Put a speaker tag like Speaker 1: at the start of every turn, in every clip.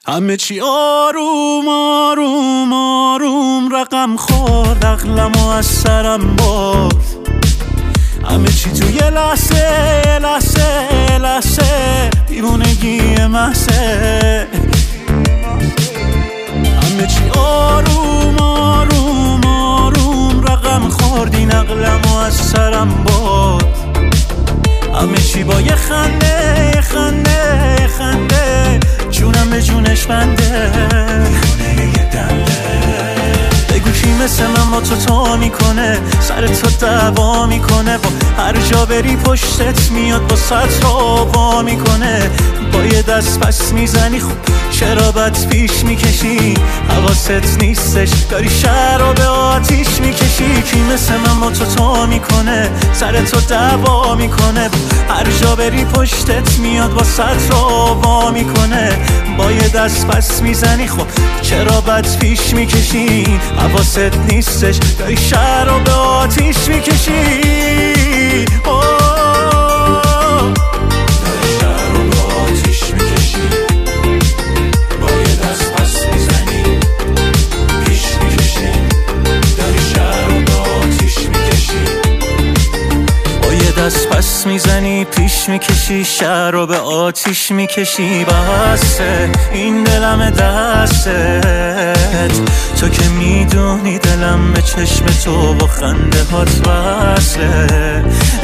Speaker 1: همه چی آروم آروم آروم رقم خورد، عقلمو از سرم برد. همه چی تو یه لحظه لحظه لحظه دیوونگی محضه. همه چی آروم آروم آروم رقم خورد، این عقلمو از سرم برد. همه چی با یه خنده خنده خنده، جونم به جونش بنده. بگو کی مثل من با تو میکنه، سر تو دعوا میکنه، با هر جا بری پشتت میاد با سطر وا میکنه. با یه دست پس میزنی خب چرا بد پیش میکشی؟ حواست نیستش داری شهر رو به آتیش میکشی. کی مثل من با تو میکنه، سر تو دعوا میکنه، هر جا بری پشتت میاد با سطر وا میکنه. با یه دست پس میزنی خب چرا بد پیش میکشی؟ حواست نیستش داری شهر رو به آتیش میکشی. دست پس میزنی پیش میکشی، شهر رو به آتیش میکشی. بسه این دلم دستت، تو که میدونی دلم به چشم تو با خنده هات وصله.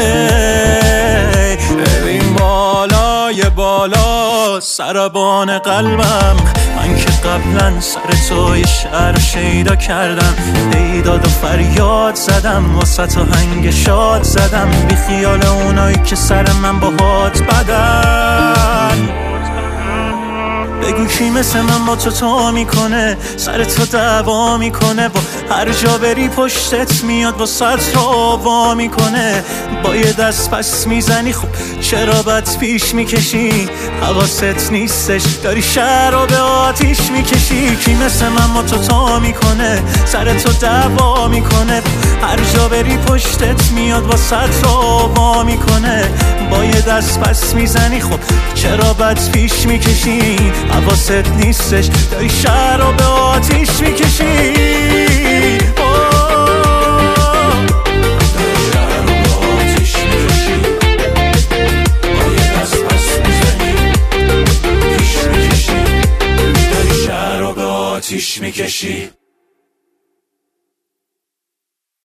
Speaker 1: ببین بالای بالا سربان قلبم، من که قبلا سر تو یه شعر شیدا کردم، پیداد و فریاد زدم، واسه تو هنگ شاد زدم، بی خیال اونایی که سر من با هات بدن. بگو کی مثل من با تو میکنه، سر تو دعوا میکنه، با هر جا بری پشتت میاد با سطر وا میکنه. با یه دست پس میزنی خب چرا بد پیش میکشی؟ حواست نیستش داری شهر رو به آتیش میکشی. کی مثل من با تو میکنه، سر تو دعوا میکنه، هر جا بری پشتت میاد با سطر وا میکنه. با یه دست پس میزنی خب چرا بد پیش میکشی؟ حواست نیستش داری شهر رو به آتیش میکشی.
Speaker 2: آتیش میکشی.